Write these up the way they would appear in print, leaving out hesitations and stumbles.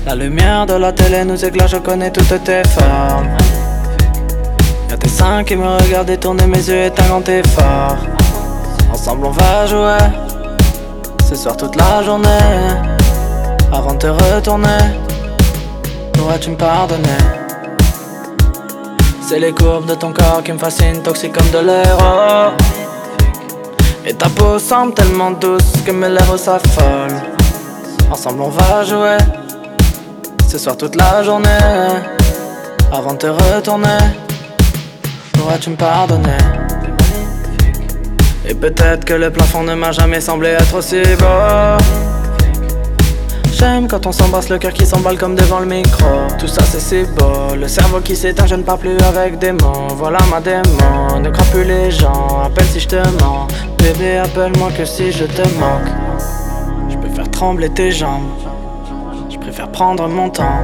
La lumière de la télé nous éclaire, je connais toutes tes formes. Y'a tes seins qui me regardent détourner mes yeux éteignent tes phares. Ensemble on va jouer ce soir toute la journée. Avant de te retourner, pourrais-tu me pardonner? C'est les courbes de ton corps qui me fascinent, toxiques comme de l'héros. Et ta peau semble tellement douce que mes lèvres s'affolent. Ensemble on va jouer ce soir toute la journée. Avant de te retourner, pourrais-tu me pardonner? Et peut-être que le plafond ne m'a jamais semblé être aussi beau. J'aime quand on s'embrasse, le cœur qui s'emballe comme devant le micro. Tout ça c'est si beau, le cerveau qui s'éteint, je ne parle plus avec des mots. Voilà ma démon, ne crois plus les gens, appelle si je te mens. Bébé appelle-moi que si je te manque. Je peux faire trembler tes jambes, je préfère prendre mon temps.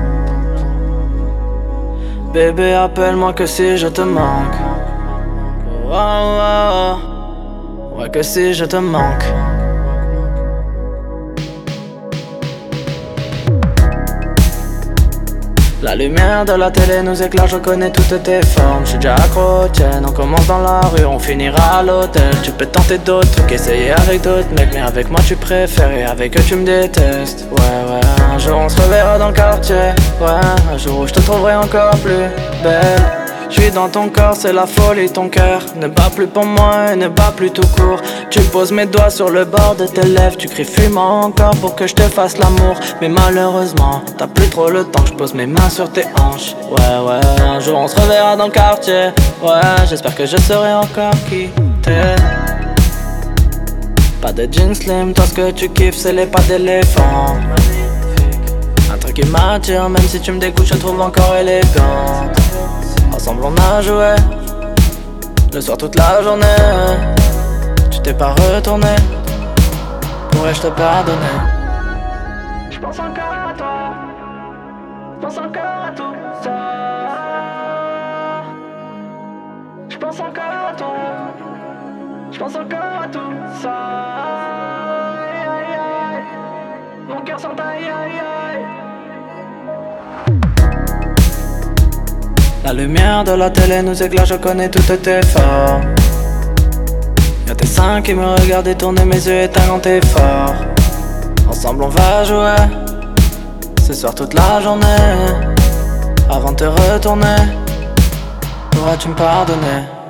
Bébé appelle-moi que si je te manque. Oh, oh, oh. Ouais que si je te manque. La lumière de la télé nous éclaire, je connais toutes tes formes. J'suis déjà accro aux tiennes, on commence dans la rue, on finira à l'hôtel. Tu peux tenter d'autres trucs, essayer avec d'autres mecs, mais avec moi tu préfères et avec eux tu me détestes. Ouais, un jour on se reverra dans le quartier. Ouais, un jour où je te trouverai encore plus belle. J'suis dans ton corps, c'est la folie, ton cœur ne bat plus pour moi et ne bat plus tout court. Tu poses mes doigts sur le bord de tes lèvres, tu cries fuis-moi encore pour que je te fasse l'amour. Mais malheureusement, t'as plus trop le temps, je pose mes mains sur tes hanches. Ouais, un jour on se reverra dans le quartier. Ouais, j'espère que je serai encore qui t'es. Pas de jeans slim, toi ce que tu kiffes c'est les pattes d'éléphant. Un truc qui m'attire, même si tu me dégoûtes, je te trouve encore élégante. Ensemble on a joué le soir toute la journée. Tu t'es pas retourné, pourrais-je te pardonner? J'pense encore à toi, j'pense encore à tout ça. J'pense encore à toi, j'pense encore à tout ça. Aïe, aïe, aïe. Mon cœur sent aïe, aïe, aïe. La lumière de la télé nous éclaire, je connais toutes tes formes. Y'a tes seins qui me regardent détourner mes yeux éteignent tes phares. Ensemble on va jouer ce soir toute la journée. Avant de te retourner, pourrais-tu me pardonner?